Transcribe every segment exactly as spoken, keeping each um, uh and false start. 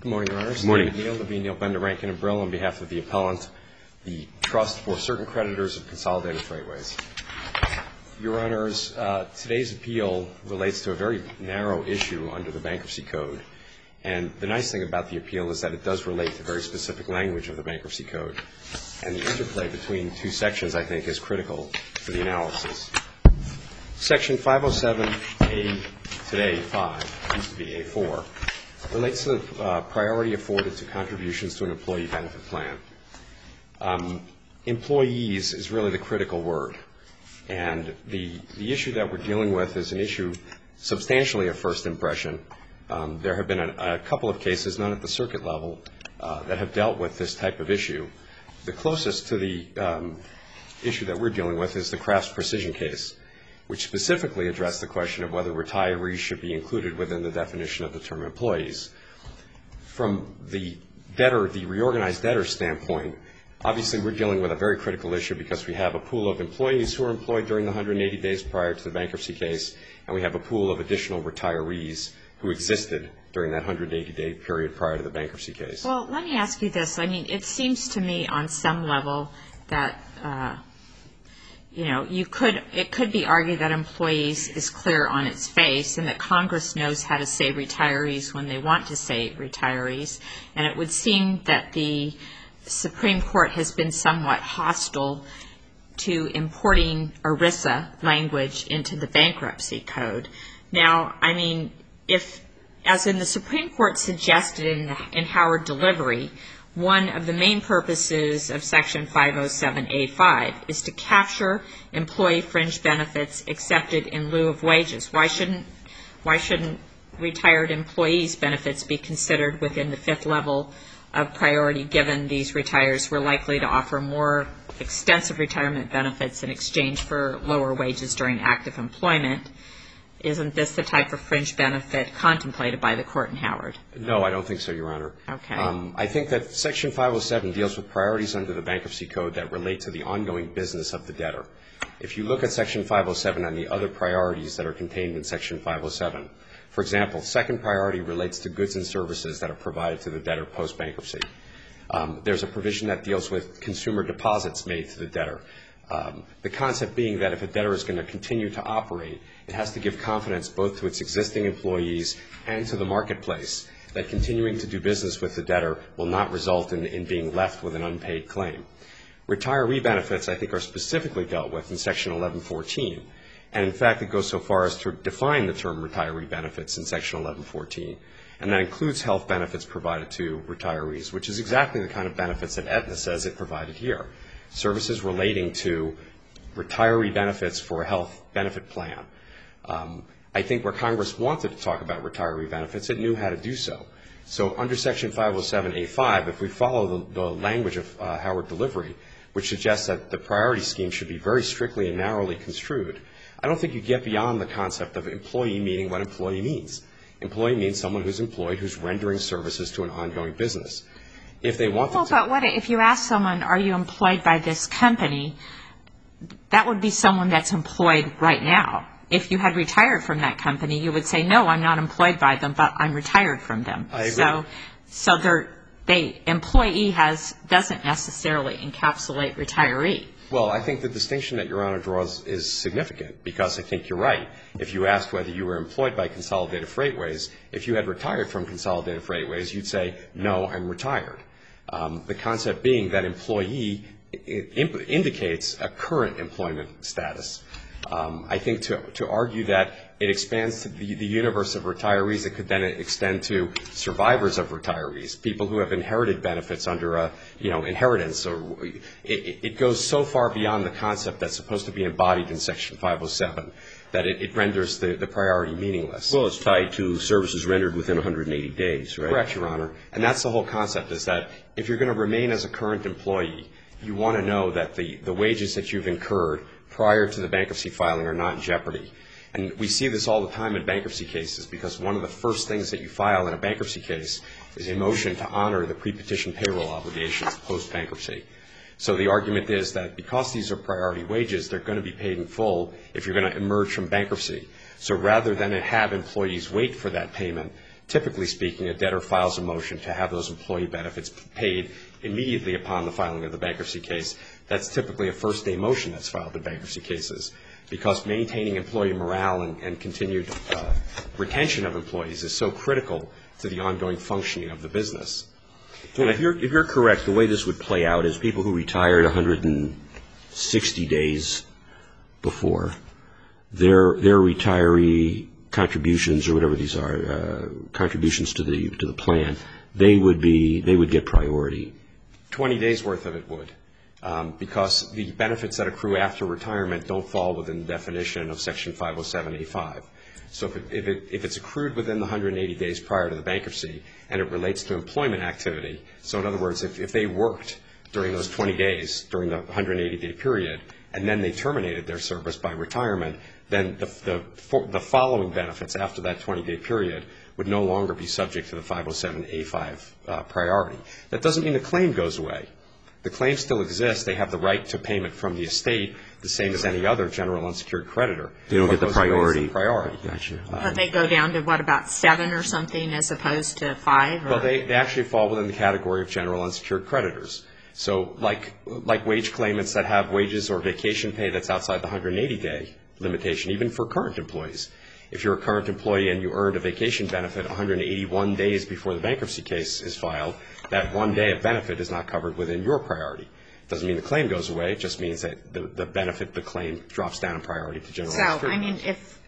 Good morning, Your Honors. Good morning. Neil Levine, Neil Bender, Rankin and Brill, on behalf of the appellant, the Trust for Certain Creditors of Consolidated Freightways. Your Honors, uh, today's appeal relates to a very narrow issue under the Bankruptcy Code. And the nice thing about the appeal is that it does relate to very specific language of the Bankruptcy Code. And the interplay between two sections, I think, is critical for the analysis. Section five oh seven A, today five, used to be A four, relates to the uh, priority afforded to contributions to an employee benefit plan. Um, employees is really the critical word. And the, the issue that we're dealing with is an issue substantially of first impression. Um, there have been a, a couple of cases, none at the circuit level, uh, that have dealt with this type of issue. The closest to the um, issue that we're dealing with is the Crafts Precision case, which specifically addressed the question of whether retirees should be included within the definition of the term employees. From the debtor, the reorganized debtor standpoint, obviously we're dealing with a very critical issue because we have a pool of employees who are employed during the one hundred eighty days prior to the bankruptcy case, and we have a pool of additional retirees who existed during that one hundred eighty day period prior to the bankruptcy case. Well, let me ask you this. I mean, it seems to me on some level that, uh, you know, you could, it could be argued that employees is clear on its face and that Congress knows how to say retirees when they want to say retirees. And it would seem that the Supreme Court has been somewhat hostile to importing ERISA language into the bankruptcy code. Now, I mean, if, as in the Supreme Court suggested in, in Howard Delivery, one of the main purposes of Section five oh seven A five is to capture employee fringe benefits accepted in lieu of wages. Why shouldn't, why shouldn't retired employees' benefits be considered within the fifth level of priority, given these retires were likely to offer more extensive retirement benefits in exchange for lower wages during active employment? Isn't this the type of fringe benefit contemplated by the court in Howard? No, I don't think so, Your Honor. Okay. Um, I think that Section five oh seven deals with priorities under the Bankruptcy Code that relate to the ongoing business of the debtor. If you look at Section five oh seven and the other priorities that are contained in Section five oh seven, for example, second priority relates to goods and services that are provided to the debtor post-bankruptcy. Um, there's a provision that deals with consumer deposits made to the debtor. Um, the concept being that if a debtor is going to continue to operate, it has to give confidence both to its existing employees and to the marketplace that continuing to do business with the debtor will not result in, in being left with an unpaid claim. Retiree benefits, I think, are specifically dealt with in Section eleven fourteen. And in fact, it goes so far as to define the term retiree benefits in Section eleven fourteen. And that includes health benefits provided to retirees, which is exactly the kind of benefits that Aetna says it provided here. Services relating to retiree benefits for a health benefit plan. Um, I think where Congress wanted to talk about retiree benefits, it knew how to do so. So under Section five oh seven A five, if we follow the, the language of uh, Howard Delivery, which suggests that the priority scheme should be very strictly and narrowly construed, I don't think you get beyond the concept of employee meaning what employee means. Employee means someone who's employed who's rendering services to an ongoing business. If they want well, to, but what if you ask someone, are you employed by this company? That would be someone that's employed right now. If you had retired from that company, you would say, no, I'm not employed by them, but I'm retired from them. I agree. So, so they're, they employee has doesn't necessarily encapsulate retiree. Well, I think the distinction that Your Honor draws is significant because I think you're right. If you asked whether you were employed by Consolidated Freightways, if you had retired from Consolidated Freightways, you'd say, no, I'm retired. Um, the concept being that employee it imp- indicates a current employment status. Um, I think to, to argue that it expands to the, the universe of retirees, it could then extend to survivors of retirees, people who have inherited benefits under a, you know, inheritance. Or it, it goes so far beyond the concept that's supposed to be embodied in Section five oh seven that it, it renders the, the priority meaningless. Well, it's tied to services rendered within one hundred eighty days, right? Correct, Your Honor. And that's the whole concept, is that if you're going to remain as a current employee, you want to know that the, the wages that you've incurred prior to the bankruptcy filing are not in jeopardy. And we see this all the time in bankruptcy cases because one of the first things that you file in a bankruptcy case is a motion to honor the pre-petition payroll obligations post-bankruptcy. So the argument is that because these are priority wages, they're going to be paid in full if you're going to emerge from bankruptcy. So rather than have employees wait for that payment typically speaking, a debtor files a motion to have those employee benefits paid immediately upon the filing of the bankruptcy case. That's typically a first-day motion that's filed in bankruptcy cases, because maintaining employee morale and, and continued uh, retention of employees is so critical to the ongoing functioning of the business. So if you're, if you're correct, the way this would play out is people who retired one hundred sixty days before, their their retiree contributions or whatever these are, uh, contributions to the to the plan, they would be they would get priority. twenty days worth of it would, um, because the benefits that accrue after retirement don't fall within the definition of Section five oh seven A five. So if, it, if, it, if it's accrued within the one hundred eighty days prior to the bankruptcy and it relates to employment activity, so in other words, if, if they worked during those twenty days, during the one hundred eighty day period, and then they terminated their service by retirement, then the, the, for, the following benefits after that twenty day period would no longer be subject to the five oh seven A five uh, priority. That doesn't mean the claim goes away. The claim still exists. They have the right to payment from the estate, the same as any other general unsecured creditor. They don't get the priority. The priority. Gotcha. But um, they go down to, what, about seven or something as opposed to five? Or? Well, they, they actually fall within the category of general unsecured creditors. So like like wage claimants that have wages or vacation pay that's outside the one hundred eighty day limitation, even for current employees. If you're a current employee and you earned a vacation benefit one hundred eighty-one days before the bankruptcy case is filed, that one day of benefit is not covered within your priority. It doesn't mean the claim goes away. It just means that the, the benefit, the claim, drops down in priority to general unsecured. So, I mean, if,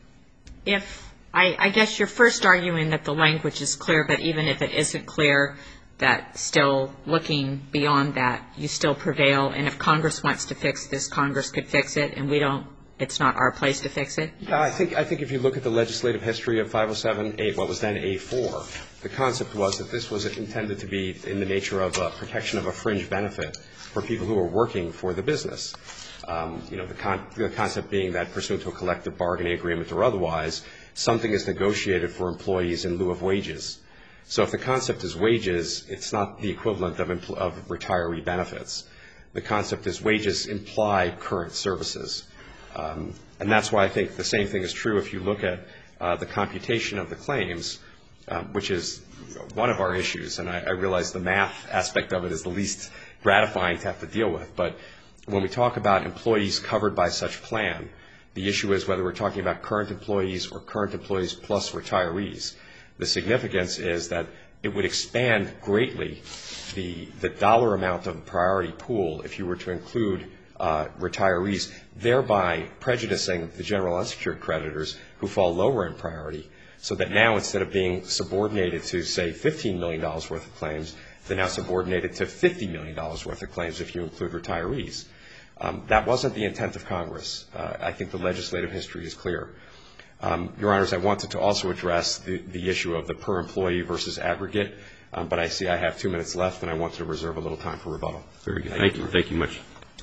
if I, I guess you're first arguing that the language is clear, but even if it isn't clear, that still looking beyond that, you still prevail. And if Congress wants to fix this, Congress could fix it, and we don't. It's not our place to fix it? Yeah, I think I think if you look at the legislative history of five oh seven A, what was then A four, the concept was that this was intended to be in the nature of a protection of a fringe benefit for people who are working for the business. Um, you know, the, con- the concept being that pursuant to a collective bargaining agreement or otherwise, something is negotiated for employees in lieu of wages. So if the concept is wages, it's not the equivalent of, empl- of retiree benefits. The concept is wages imply current services. Um, and that's why I think the same thing is true if you look at uh, the computation of the claims, um, which is one of our issues. And I, I realize the math aspect of it is the least gratifying to have to deal with. But when we talk about employees covered by such plan, the issue is whether we're talking about current employees or current employees plus retirees. The significance is that it would expand greatly the, the dollar amount of the priority pool if you were to include Uh, retirees, thereby prejudicing the general unsecured creditors who fall lower in priority, so that now instead of being subordinated to, say, fifteen million dollars worth of claims, they're now subordinated to fifty million dollars worth of claims if you include retirees. Um, that wasn't the intent of Congress. Uh, I think the legislative history is clear. Um, Your Honors, I wanted to also address the, the issue of the per employee versus aggregate, um, but I see I have two minutes left, and I wanted to reserve a little time for rebuttal. Very good. Thank you. Thank you much.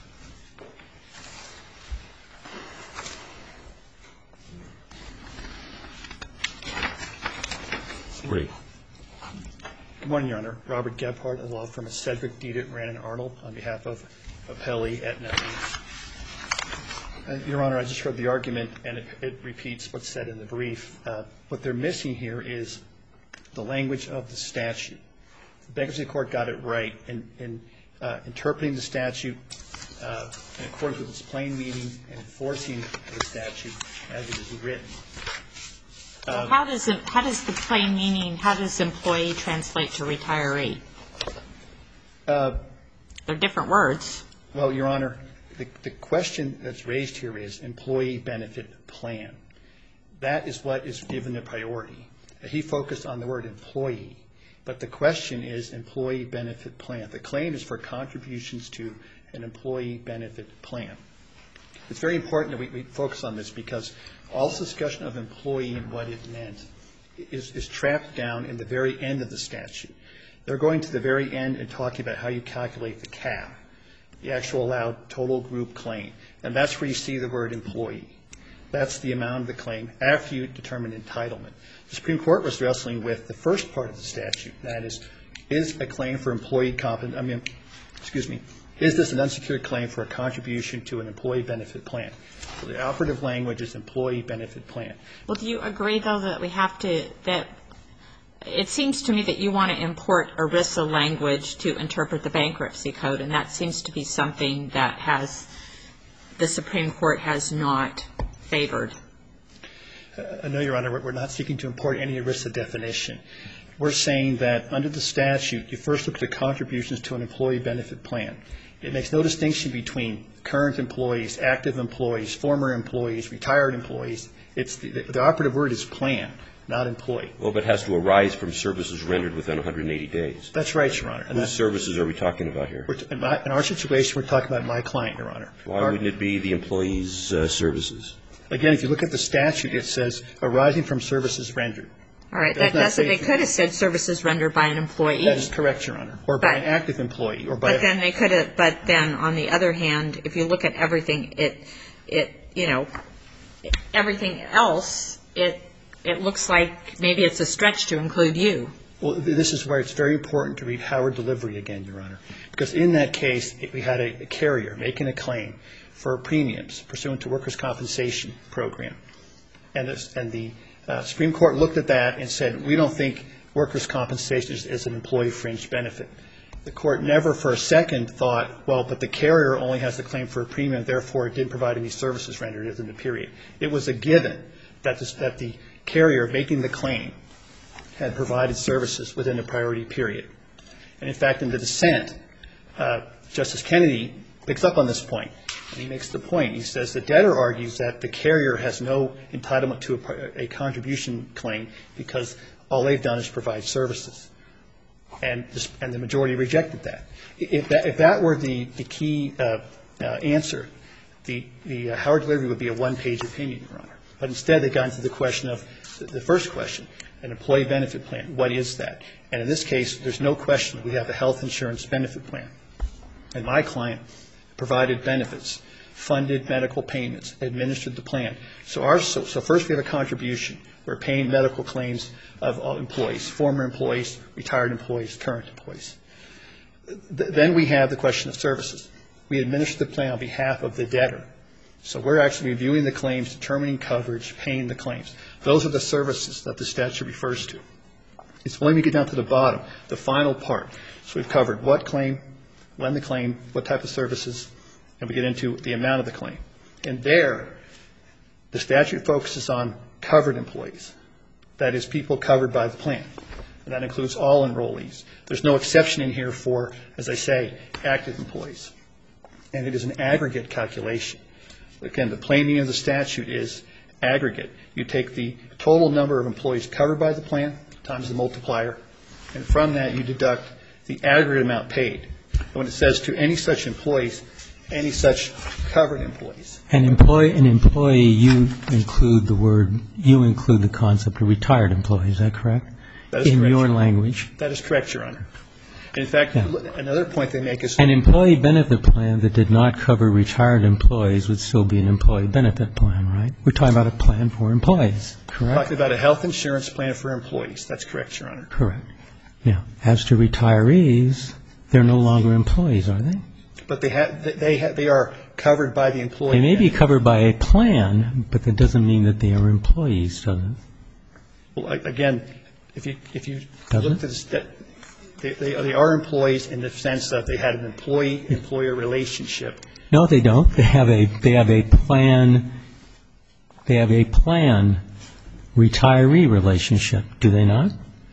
Great. Good morning, Your Honor. Robert Gebhardt, a law firm of Sedgwick, Dedit, Rand and Arnold, on behalf of Apelli Aetna. Uh, Your Honor, I just heard the argument, and it, it repeats what's said in the brief. Uh, what they're missing here is the language of the statute. The bankruptcy court got it right in, in uh, interpreting the statute uh, in accordance with its plain meaning and enforcing the statute as it is written. Well, how does it, how does the plain meaning, how does employee translate to retiree? Uh, They're different words. Well, Your Honor, the, the question that's raised here is employee benefit plan. That is what is given the priority. He focused on the word employee, but the question is employee benefit plan. The claim is for contributions to an employee benefit plan. It's very important that we, we focus on this because all this discussion of employee and what it meant is, is trapped down in the very end of the statute. They're going to the very end and talking about how you calculate the C A P, the actual allowed total group claim. And that's where you see the word employee. That's the amount of the claim after you determine entitlement. The Supreme Court was wrestling with the first part of the statute. That is, is a claim for employee compensation, I mean, excuse me, is this an unsecured claim for a contribution to an employee benefit plan? So the operative language is employee benefit plan. Well, do you agree, though, that we have to, that it seems to me that you want to import ERISA language to interpret the bankruptcy code, and that seems to be something that has, the Supreme Court has not favored. Uh, no, Your Honor, we're not seeking to import any ERISA definition. We're saying that under the statute, you first look at the contributions to an employee benefit plan. It makes no distinction between current employees, active employees, former employees, retired employees. It's the, the operative word is plan, not employee. Well, but it has to arise from services rendered within one hundred eighty days. That's right, Your Honor. And Whose services are we talking about here? We're t- in, my, in our situation, we're talking about my client, Your Honor. Why our, wouldn't it be the employee's uh, services? Again, if you look at the statute, it says arising from services rendered. All right, Does that, not that's what say- they could have said, services rendered by an employee. That is correct, Your Honor. Or by But- an active employee, or by But a, then they could have, but then on the other hand, if you look at everything, it, it, you know, everything else, it, it looks like maybe it's a stretch to include you. well, this is where it's very important to read Howard Delivery again, Your Honor. Because in that case, it, we had a, a carrier making a claim for premiums pursuant to workers' compensation program. And, this, and the uh, Supreme Court looked at that and said, we don't think workers' compensation is, is an employee fringe benefit. The court never for a second thought, well, but the carrier only has the claim for a premium, therefore it didn't provide any services rendered within the period. It was a given that, this, that the carrier making the claim had provided services within the priority period. And in fact, in the dissent, uh, Justice Kennedy picks up on this point. And he makes the point. He says the debtor argues that the carrier has no entitlement to a, a contribution claim because all they've done is provide services. And, this, and the majority rejected that. If that, if that were the, the key uh, uh, answer, the, the uh, Howard Delivery would be a one-page opinion, Your Honor. But instead they got into the question of the, the first question, an employee benefit plan. What is that? And in this case, there's no question we have a health insurance benefit plan. And my client provided benefits, funded medical payments, administered the plan. So, our, so, so first we have a contribution. We're paying medical claims of all employees, former employees, retired employees, current employees. Th- then we have the question of services. We administer the plan on behalf of the debtor. So we're actually reviewing the claims, determining coverage, paying the claims. Those are the services that the statute refers to. It's when we get down to the bottom, the final part. So we've covered what claim, when the claim, what type of services, and we get into the amount of the claim. And there, the statute focuses on covered employees. That is, people covered by the plan. And that includes all enrollees. There's no exception in here for, as I say, active employees. And it is an aggregate calculation. Again, the plain meaning of the statute is aggregate. You take the total number of employees covered by the plan times the multiplier, and from that you deduct the aggregate amount paid. And when it says to any such employees, any such covered employees. An employee, an employee, you include the word, you include the concept of retired employees. Is that correct? That is in correct. your language. That is correct, Your Honor. In fact, Yeah. another point they make is An employee benefit plan that did not cover retired employees would still be an employee benefit plan, right? We're talking about a plan for employees, correct? talking about a health insurance plan for employees. That's correct, Your Honor. Correct. Yeah. As to retirees, they're no longer employees, are they? But they have, they have, they are covered by the employee. They may be covered by a plan, but that doesn't mean that they are employees, does it? Well, again, if you if you Does look it? to the st- they, they they are employees in the sense that they had an employee-employer relationship. No, they don't. They have a they have a plan. They have a plan retiree relationship. Do they not?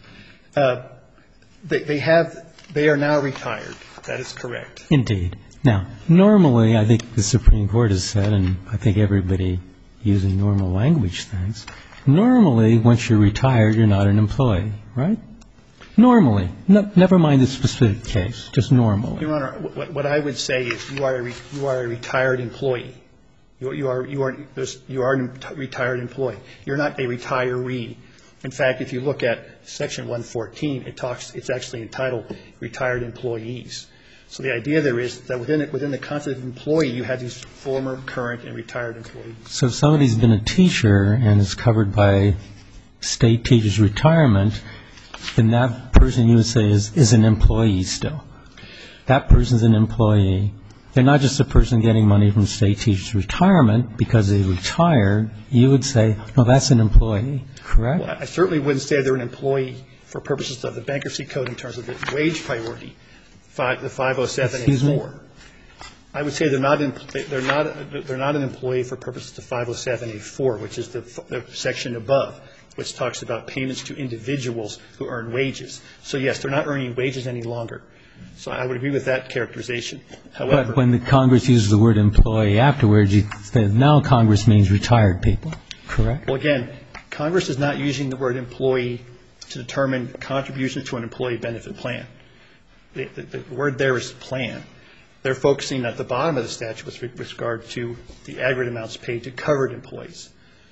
Uh, they they have they are now retired. That is correct. Indeed. Now, normally, I think the Supreme Court has said, and I think everybody using normal language thinks, normally, once you're retired, you're not an employee, right? Normally. No, never mind the specific case, just normally. Your Honor, what, what I would say is you are a re, you are a retired employee. You, you are you are you are a retired employee. You're not a retiree. In fact, if you look at Section one fourteen, it talks. It's actually entitled "Retired Employees." So the idea there is that within it, within the concept of employee, you have these former, current, and retired employees. So if somebody's been a teacher and is covered by state teachers' retirement, then that person, you would say, is, is an employee still. That person's an employee. They're not just a person getting money from state teachers' retirement because they retired. You would say, no, that's an employee, correct? Well, I certainly wouldn't say they're an employee for purposes of the bankruptcy code in terms of the wage priority, five, the five oh seven A four. Excuse me? I would say they're not in, they're not they're not an employee for purposes of five oh seven A four, which is the, the section above, which talks about payments to individuals who earn wages. So yes, they're not earning wages any longer. So I would agree with that characterization. However, But when the Congress uses the word employee afterwards, you say now Congress means retired people, correct? well, again, Congress is not using the word employee to determine contributions to an employee benefit plan. The, the, the word there is plan. They're focusing at the bottom of the statute with regard to the aggregate amounts paid to covered employees.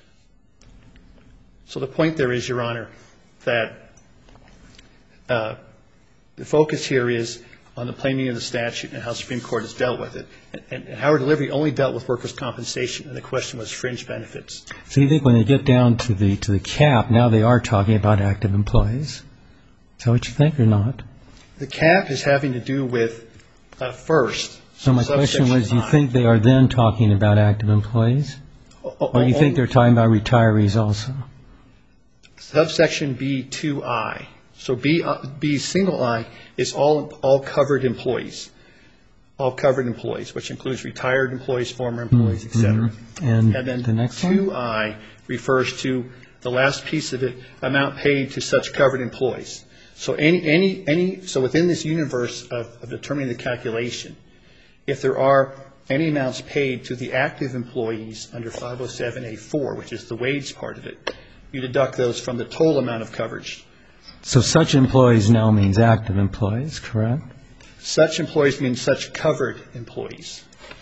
So the point there is, Your Honor, that uh, the focus here is on the plain meaning of the statute and how the Supreme Court has dealt with it. And, and Howard Delivery only dealt with workers' compensation, and the question was fringe benefits. So you think when they get down to the to the cap, now they are talking about active employees? Is that what you think or not? The cap is having to do with, uh, first, So my question was, you I. think they are then talking about active employees? Or you think they're talking about retirees also? Subsection B two I. So B, uh, B single I is all, all covered employees. All covered employees, which includes retired employees, former employees, et cetera. Mm-hmm. And, And then the next one? two I refers to the last piece of it, amount paid to such covered employees. So any, any, any, so within this universe of, of determining the calculation, if there are any amounts paid to the active employees under five oh seven A four, which is the wage part of it, you deduct those from the total amount of coverage. So such employees now means active employees, correct? Such employees mean such covered employees.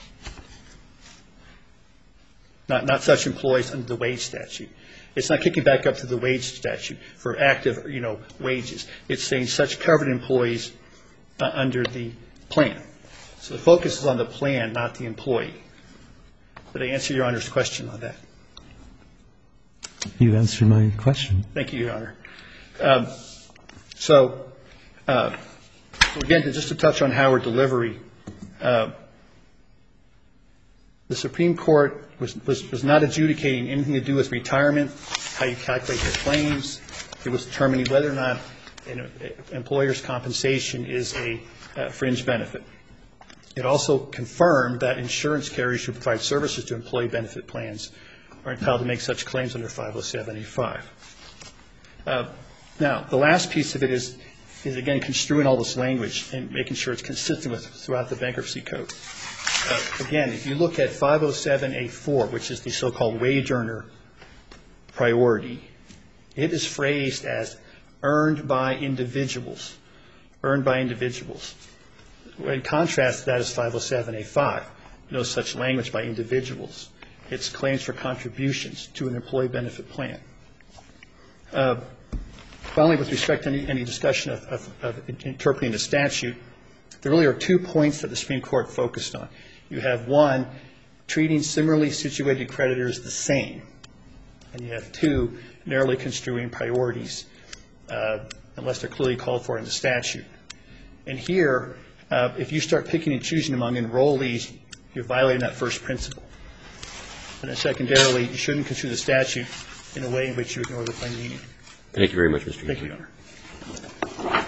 Not, not such employees under the wage statute. It's not kicking back up to the wage statute for active, you know, wages. It's saying such covered employees uh, under the plan. So the focus is on the plan, not the employee. Did I answer Your Honor's question on that? You answered my question. Thank you, Your Honor. Um, so, uh, so again, to, just to touch on Howard Delivery, uh, the Supreme Court was, was, was not adjudicating anything to do with retirement, how you calculate your claims. It was determining whether or not an employer's compensation is a uh, fringe benefit. It also confirmed that insurance carriers who provide services to employee benefit plans are entitled to make such claims under five oh seven A five. Uh, now, the last piece of it is, is again, construing all this language and making sure it's consistent with throughout the bankruptcy code. Uh, again, if you look at five oh seven A four, which is the so-called wage earner priority, it is phrased as earned by individuals, earned by individuals. In contrast, that is five oh seven A five, no such language by individuals. It's claims for contributions to an employee benefit plan. Uh, finally, with respect to any, any discussion of, of, of interpreting the statute, there really are two points that the Supreme Court focused on. You have one, treating similarly situated creditors the same, and you have two, narrowly construing priorities, uh, unless they're clearly called for in the statute. And here, uh, if you start picking and choosing among enrollees, you're violating that first principle. And then secondarily, you shouldn't construe the statute in a way in which you ignore the plain meaning. Thank you very much, Mister Thank you, Your Honor.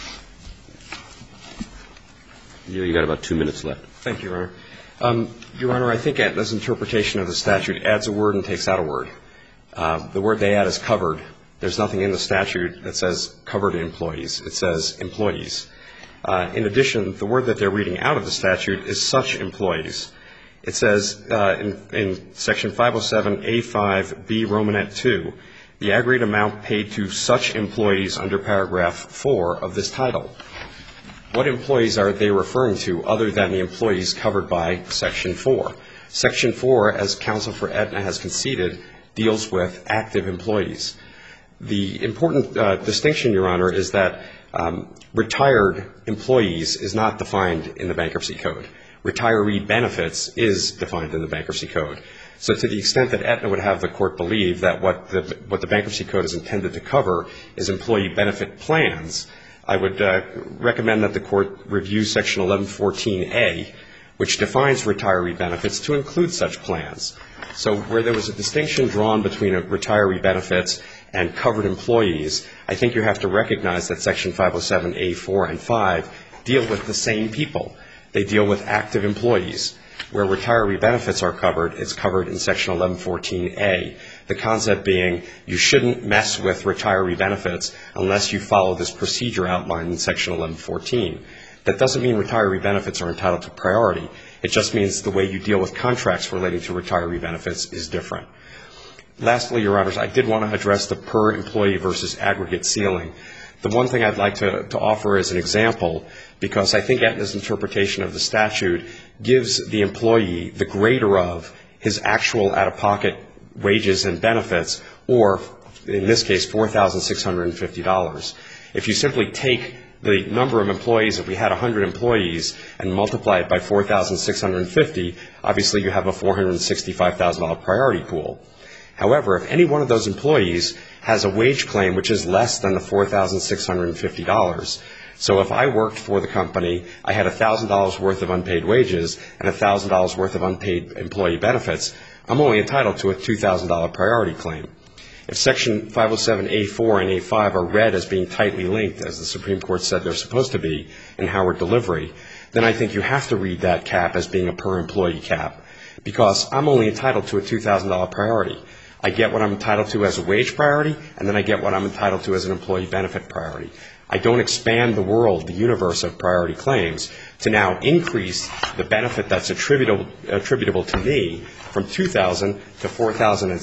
You got about two minutes left. Thank you, Your Honor. Um, Your Honor, I think Aetna's interpretation of the statute adds a word and takes out a word. Uh, the word they add is covered. There's nothing in the statute that says covered employees. It says employees. Uh, in addition, the word that they're reading out of the statute is such employees. It says uh, in, in Section five oh seven A five B Romanet two, the aggregate amount paid to such employees under paragraph four of this title. What employees are they referring to other than the employees covered by Section four? Section four, as counsel for Aetna has conceded, deals with active employees. The important uh, distinction, Your Honor, is that um, retired employees is not defined in the Bankruptcy Code. Retiree benefits is defined in the Bankruptcy Code. So to the extent that Aetna would have the court believe that what the, what the Bankruptcy Code is intended to cover is employee benefit plans, I would uh, recommend that the court review Section eleven fourteen A, which defines retiree benefits to include such plans. So where there was a distinction drawn between a retiree benefits and covered employees, I think you have to recognize that Section five oh seven A four and five deal with the same people. They deal with active employees. Where retiree benefits are covered, it's covered in Section eleven fourteen A. The concept being you shouldn't mess with retiree benefits unless you follow this procedure outlined in Section eleven fourteen. That doesn't mean retiree benefits are entitled to priority. It just means the way you deal with contracts relating to retiree benefits is different. Lastly, Your Honors, I did want to address the per employee versus aggregate ceiling. The one thing I'd like to, to offer as an example, because I think Aetna's interpretation of the statute gives the employee the greater of his actual out-of-pocket wages and benefits, or in this case, four thousand six hundred fifty dollars. If you simply take the number of employees, if we had one hundred employees, and multiply it by four thousand six hundred fifty, obviously you have a four hundred sixty-five thousand dollars priority pool. However, if any one of those employees has a wage claim which is less than the four thousand six hundred fifty dollars, so if I worked for the company, I had one thousand dollars worth of unpaid wages and one thousand dollars worth of unpaid employee benefits, I'm only entitled to a two thousand dollars priority claim. If Section five oh seven A four and A five are read as being tightly linked, as the Supreme Court said they're supposed to be in Howard Delivery, then I think you have to read that cap as being a per employee cap, because I'm only entitled to a two thousand dollars priority. I get what I'm entitled to as a wage priority, and then I get what I'm entitled to as an employee benefit priority. I don't expand the world, the universe of priority claims, to now increase the benefit that's attributable, attributable to me from two thousand dollars to four thousand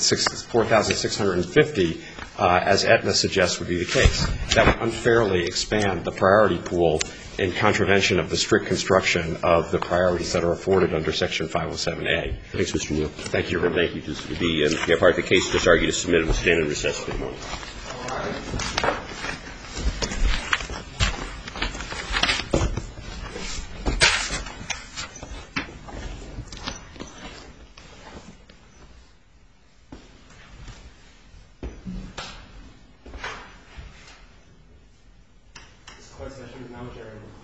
six hundred fifty dollars, uh, as Aetna suggests would be the case. That would unfairly expand the priority pool in contravention of the strict construction of the priorities that are afforded under Section five oh seven A. Thanks, Mister Neal. Thank you. Thank you. The, uh, the part of the case just argued is submitted with stand in recess for the morning. This court session is now adjourned.